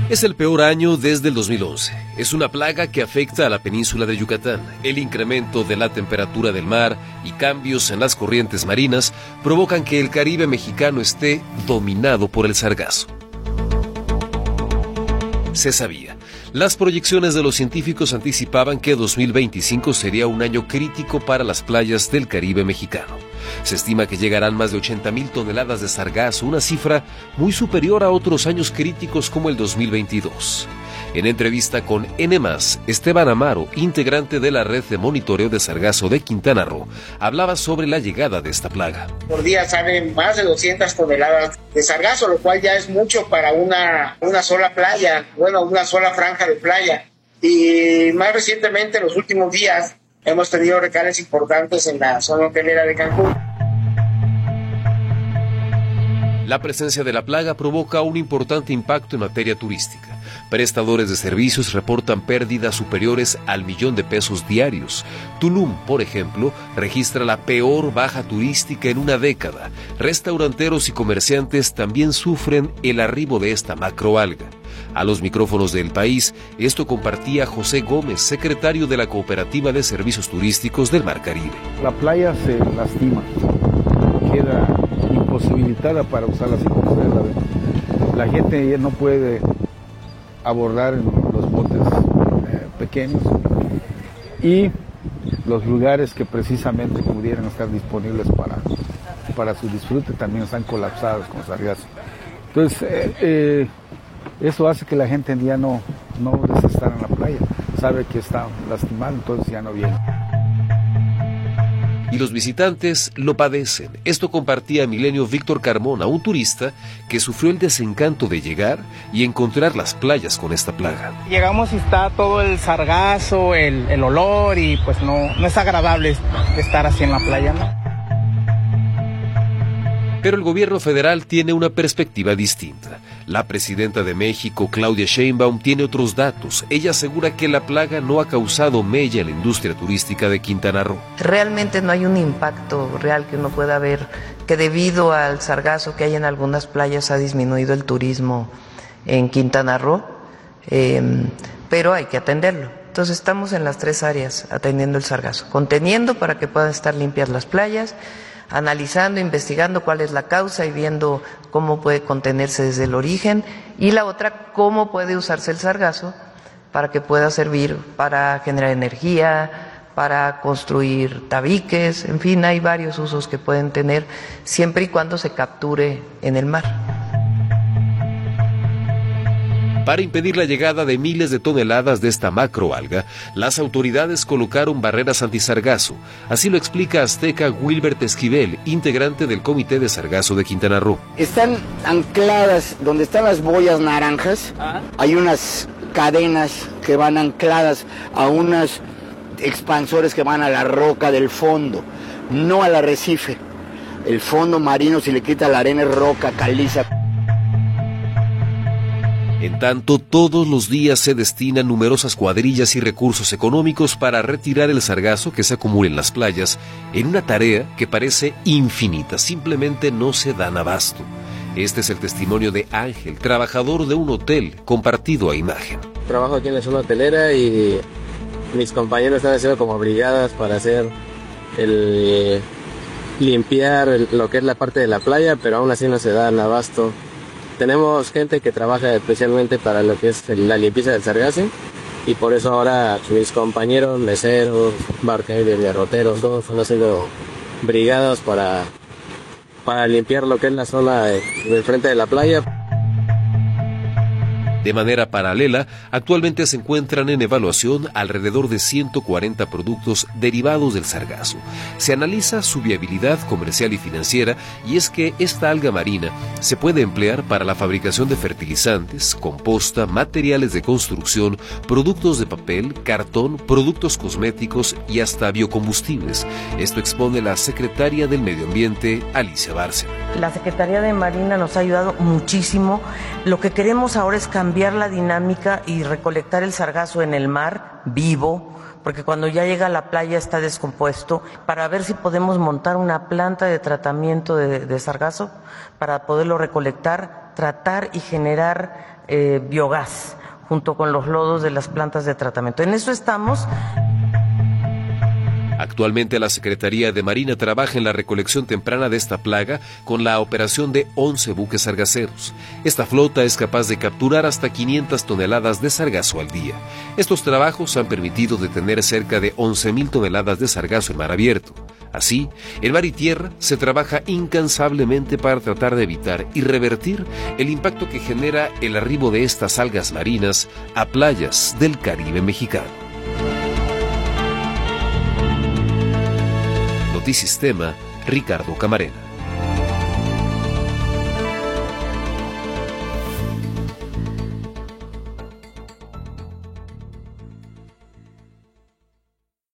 Es el peor año desde el 2011. Es una plaga que afecta a la península de Yucatán. El incremento de la temperatura del mar y cambios en las corrientes marinas provocan que el Caribe mexicano esté dominado por el sargazo. Se sabía. Las proyecciones de los científicos anticipaban que 2025 sería un año crítico para las playas del Caribe mexicano. Se estima que llegarán más de 80,000 toneladas de sargazo, una cifra muy superior a otros años críticos como el 2022. En entrevista con N+, Esteban Amaro, integrante de la red de monitoreo de sargazo de Quintana Roo, hablaba sobre la llegada de esta plaga. Por día salen más de 200 toneladas de sargazo, lo cual ya es mucho para una sola playa, una sola franja de playa. Y más recientemente, en los últimos días, hemos tenido recales importantes en la zona hotelera de Cancún. La presencia de la plaga provoca un importante impacto en materia turística. Prestadores de servicios reportan pérdidas superiores al $1,000,000 diarios. Tulum, por ejemplo, registra la peor baja turística en una década. Restauranteros y comerciantes también sufren el arribo de esta macroalga. A los micrófonos del País, esto compartía José Gómez, secretario de la Cooperativa de Servicios Turísticos del Mar Caribe. La playa se lastima, queda imposibilitada para usarla así como ustedes la ven. La gente ya no puede abordar en los botes pequeños y los lugares que precisamente pudieran estar disponibles para su disfrute también están colapsados con sargazo. Entonces, eso hace que la gente ya no desee estar en la playa, sabe que está lastimado, entonces ya no viene. Y los visitantes lo padecen. Esto compartía Milenio Víctor Carmona, un turista que sufrió el desencanto de llegar y encontrar las playas con esta plaga. Llegamos y está todo el sargazo, el olor y pues no es agradable estar así en la playa, ¿no? Pero el gobierno federal tiene una perspectiva distinta. La presidenta de México, Claudia Sheinbaum, tiene otros datos. Ella asegura que la plaga no ha causado mella en la industria turística de Quintana Roo. Realmente no hay un impacto real que uno pueda ver, que debido al sargazo que hay en algunas playas ha disminuido el turismo en Quintana Roo, pero hay que atenderlo. Entonces estamos en las tres áreas atendiendo el sargazo, conteniendo para que puedan estar limpias las playas, analizando, investigando cuál es la causa y viendo cómo puede contenerse desde el origen, y la otra, cómo puede usarse el sargazo para que pueda servir para generar energía, para construir tabiques, en fin, hay varios usos que pueden tener siempre y cuando se capture en el mar. Para impedir la llegada de miles de toneladas de esta macroalga, las autoridades colocaron barreras antisargazo. Así lo explica Azteca Wilbert Esquivel, integrante del Comité de Sargazo de Quintana Roo. Están ancladas, donde están las boyas naranjas, hay unas cadenas que van ancladas a unos expansores que van a la roca del fondo, no al arrecife. El fondo marino, si le quita la arena, es roca caliza. En tanto, todos los días se destinan numerosas cuadrillas y recursos económicos para retirar el sargazo que se acumula en las playas, en una tarea que parece infinita, simplemente no se dan abasto. Este es el testimonio de Ángel, trabajador de un hotel, compartido a imagen. Trabajo aquí en la zona hotelera y mis compañeros están haciendo como brigadas para hacer limpiar lo que es la parte de la playa, pero aún así no se dan abasto. Tenemos gente que trabaja especialmente para lo que es la limpieza del sargazo y por eso ahora mis compañeros, meseros, bartenders, garroteros, todos han sido brigadas para limpiar lo que es la zona del frente de la playa. De manera paralela, actualmente se encuentran en evaluación alrededor de 140 productos derivados del sargazo. Se analiza su viabilidad comercial y financiera, y es que esta alga marina se puede emplear para la fabricación de fertilizantes, composta, materiales de construcción, productos de papel, cartón, productos cosméticos y hasta biocombustibles. Esto expone la secretaria del Medio Ambiente, Alicia Bárcena. La Secretaría de Marina nos ha ayudado muchísimo. Lo que queremos ahora es cambiar la dinámica y recolectar el sargazo en el mar vivo, porque cuando ya llega a la playa está descompuesto, para ver si podemos montar una planta de tratamiento de sargazo para poderlo recolectar, tratar y generar biogás junto con los lodos de las plantas de tratamiento. En eso estamos. Actualmente la Secretaría de Marina trabaja en la recolección temprana de esta plaga con la operación de 11 buques sargaceros. Esta flota es capaz de capturar hasta 500 toneladas de sargazo al día. Estos trabajos han permitido detener cerca de 11.000 toneladas de sargazo en mar abierto. Así, en mar y tierra se trabaja incansablemente para tratar de evitar y revertir el impacto que genera el arribo de estas algas marinas a playas del Caribe mexicano. Notisistema, Ricardo Camarena.